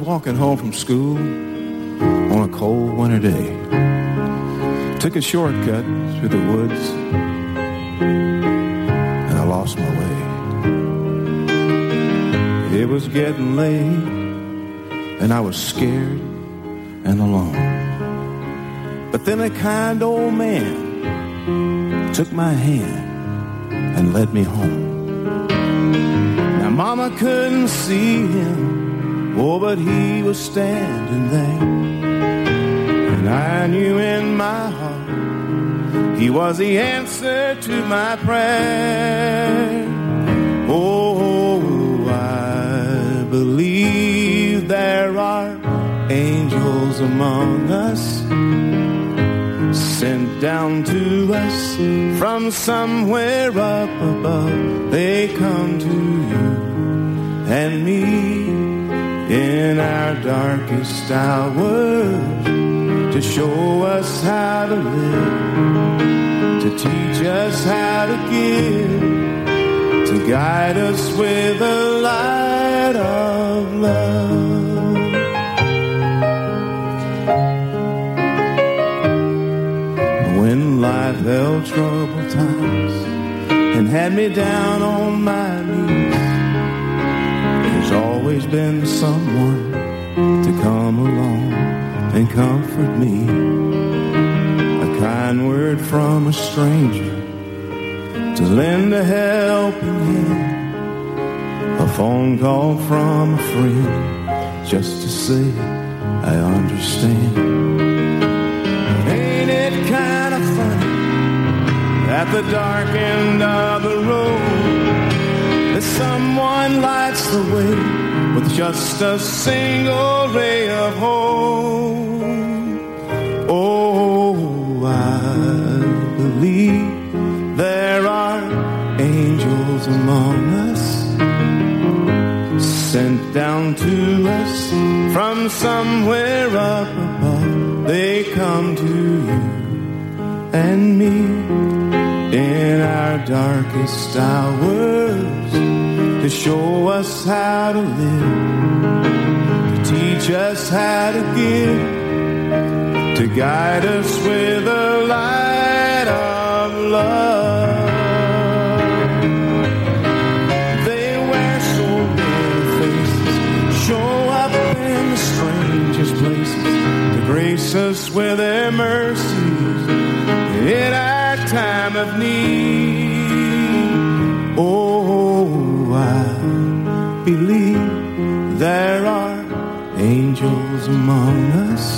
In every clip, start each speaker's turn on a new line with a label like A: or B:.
A: walking home from school on a cold winter day. Took a shortcut through the woods, and I lost my way. It was getting late, and I was scared and alone. But then a kind old man took my hand and led me home. Now Mama couldn't see him, oh, but he was standing there. And I knew in my heart he was the answer to my prayer. Oh, I believe there are angels among us, sent down to us from somewhere up above. They come to you and me in our darkest hours to show us how to live, to teach us how to give, to guide us with a light of love. When life held troubled times and had me down on my knees, there's always been someone to come along and comfort me. A kind word from a stranger to lend a helping hand, a phone call from a friend just to say I understand. Ain't it kind of funny at the dark end of the road that someone lights the way with just a single ray of hope? Oh, I believe there are angels among us, sent down to us from somewhere up above. They come to you and me in our darkest hours to show us how to live, to teach us how to give, to guide us with a light of love. They wear so many faces, show up in the strangest places to grace us with their mercies in our time of need. Oh, I believe there are angels among us,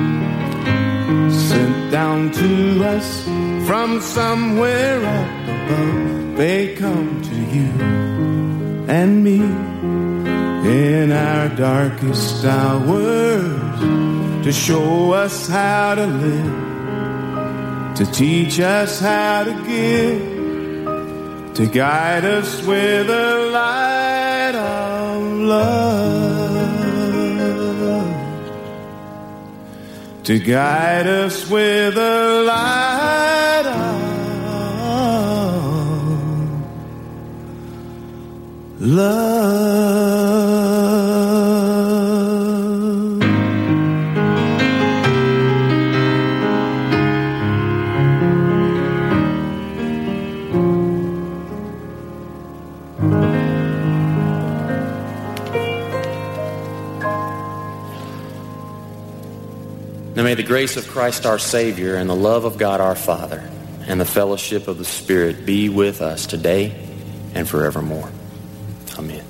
A: sent down to us from somewhere up above. They come to you and me in our darkest hours to show us how to live, to teach us how to give, to guide us with a light of love, to guide us with a light of love.
B: Now may the grace of Christ our Savior and the love of God our Father and the fellowship of the Spirit be with us today and forevermore. Amen.